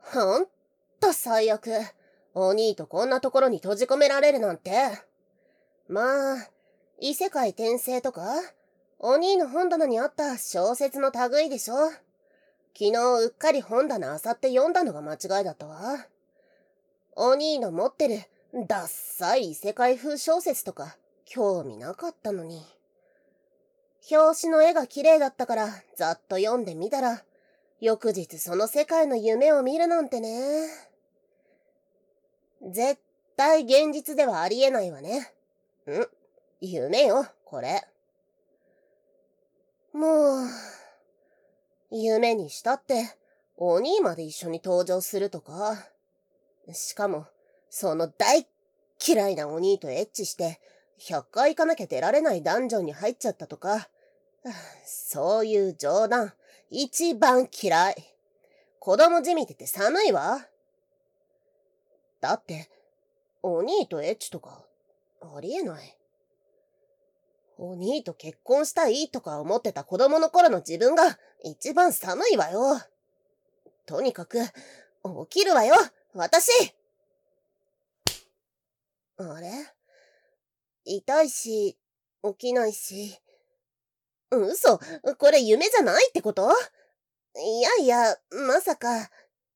ほんと最悪。お兄とこんなところに閉じ込められるなんて。まあ、異世界転生とか、お兄の本棚にあった小説の類でしょ。昨日うっかり本棚漁って読んだのが間違いだったわ。お兄の持ってるダッサい異世界風小説とか興味なかったのに。表紙の絵が綺麗だったからざっと読んでみたら、翌日その世界の夢を見るなんてね。絶対現実ではありえないわね。夢よ、これ。もう、夢にしたって、お兄まで一緒に登場するとか。しかも、その大嫌いなお兄とエッチして、100回行かなきゃ出られないダンジョンに入っちゃったとか。そういう冗談、一番嫌い。子供じみてて寒いわ。だって、お兄とエッチとか、ありえない。お兄と結婚したいとか思ってた子供の頃の自分が一番寒いわよ。とにかく、起きるわよ、私。あれ？痛いし、起きないし。嘘、これ夢じゃないってこと？いやいや、まさか。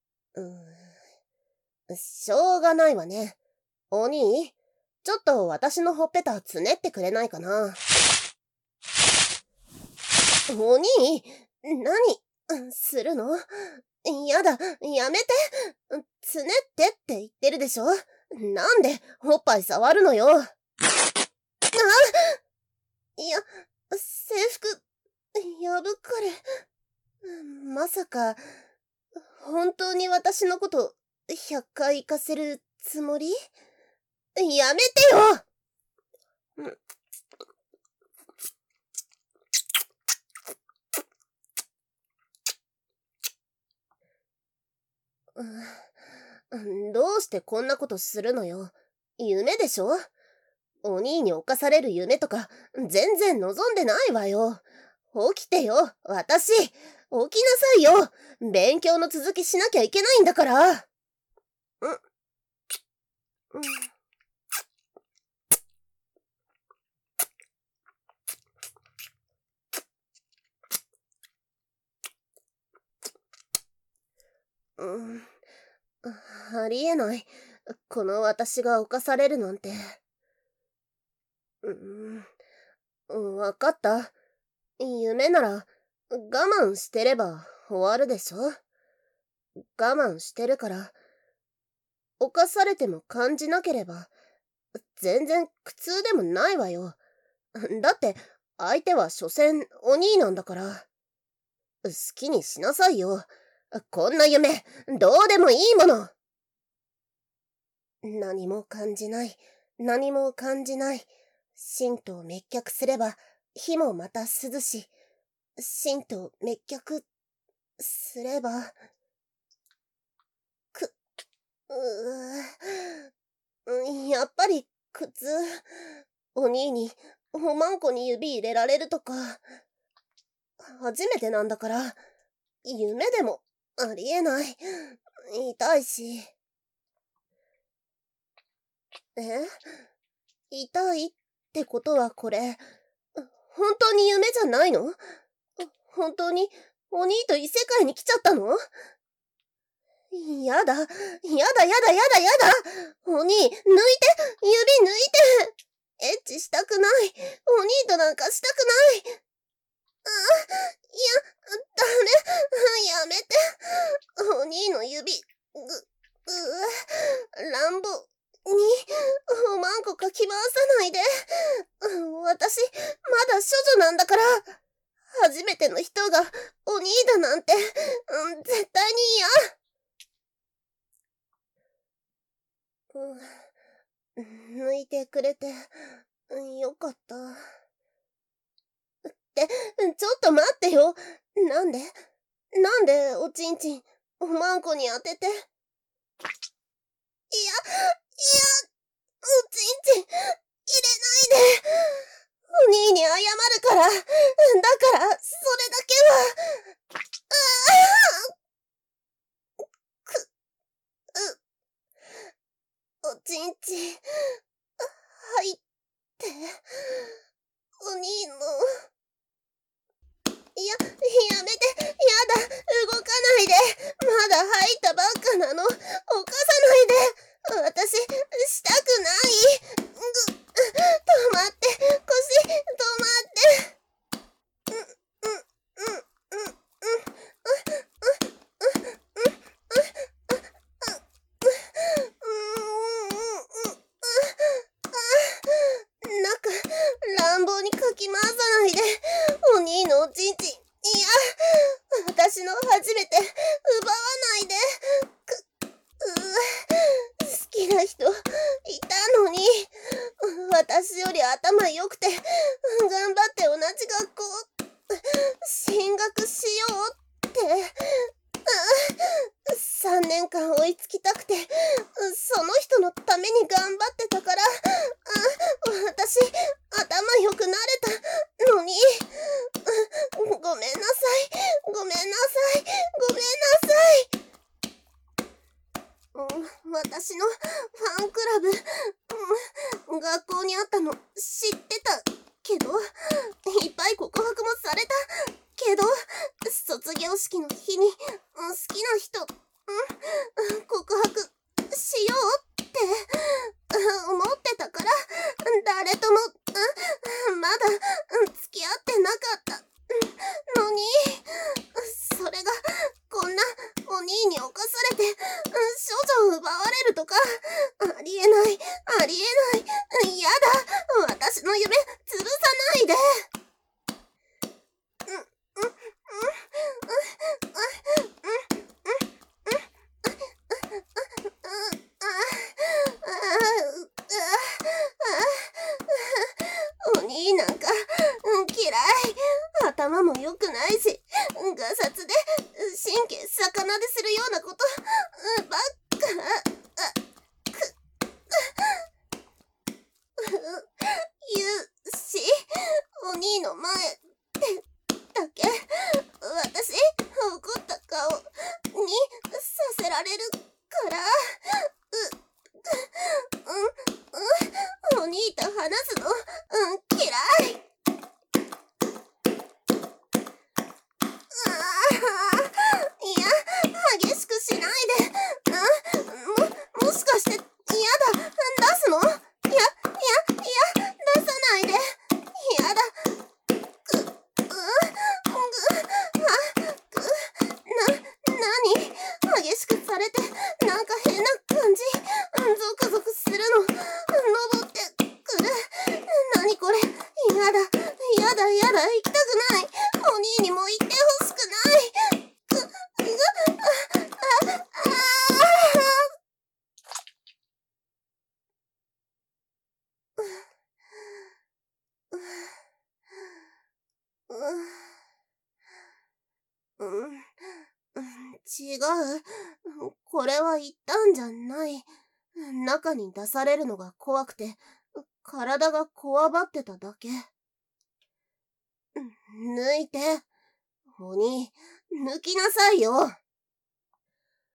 しょうがないわね。お兄、ちょっと私のほっぺたつねってくれないかな。お兄、何、するの？やだ、やめて。つねってって言ってるでしょ？なんで、おっぱい触るのよ。いや、制服、破かれ。まさか、本当に私のこと100回行かせるつもり？やめてよ。どうしてこんなことするのよ。夢でしょ？お兄に侵される夢とか全然望んでないわよ。起きてよ、私。起きなさいよ。勉強の続きしなきゃいけないんだから。ありえない。この私が犯されるなんて。わかった。夢なら我慢してれば終わるでしょ？我慢してるから、犯されても感じなければ、全然苦痛でもないわよ。だって、相手は所詮お兄なんだから。好きにしなさいよ。こんな夢、どうでもいいもの。何も感じない。何も感じない。心と滅却すれば、火もまた涼し。心と滅却すれば、やっぱり苦痛。お兄に、おまんこに指入れられるとか。初めてなんだから、夢でもありえない。痛いし。痛いってことはこれ、本当に夢じゃないの？本当にお兄と異世界に来ちゃったの？やだ、やだやだやだやだ。お兄、抜いて、指抜いて。エッチしたくない。お兄となんかしたくない。ダメ。やめて。お兄の指、乱暴に、おまんこかき回さないで。私、まだ処女なんだから。初めての人が、お兄だなんて、絶対に嫌。抜いてくれて、よかった。ちょっと待ってよ。なんでおちんちん、おまんこに当てて。いや、おちんちん、入れないで。お兄に謝るから。だから、それだけは。 ちんち、入って、お兄の、やめて、やだ、動かないで、まだ入ったばっかなの、起こさないで、私、したくない、止まって、腰、止まって、乱暴にかき回さないで、お兄のおちんちん、いや、私の初めて、奪わないで、好きな人、いたのに、私より頭良くて、頑張って同じ学校、進学しようって、3年間追いつきたくて、その人のために頑張ってたから、私、頭良くなれたのに、ごめんなさい、ごめんなさい、ごめんなさい。私のファンクラブ、学校にあったの知ってたけど、いっぱい告白もされたけど、卒業式の日に好きな人、告白しようって思ってたから、誰ともまだ付き合ってなかったのに、それがこんなお兄に犯されて少女を奪われるとか、ありえない、ありえない、やだ、私の夢潰さないで。お兄なんか嫌い。頭も良くないし、ガサツで神経逆なでするようなことばっか言うし、お兄の前でだけ私怒った顔にさせられるから、お兄と話すの嫌い。いや、激しくしないで。もしかして嫌だ、出すの？出さないで。やだ。何？激しくされて、なんか変な感じ。ゾクゾクするの。登ってくる。何これ？やだ、行きたくない。お兄にも言ってほしくない。違う。これは言ったんじゃない。中に出されるのが怖くて、体がこわばってただけ。抜いて。鬼、抜きなさいよ。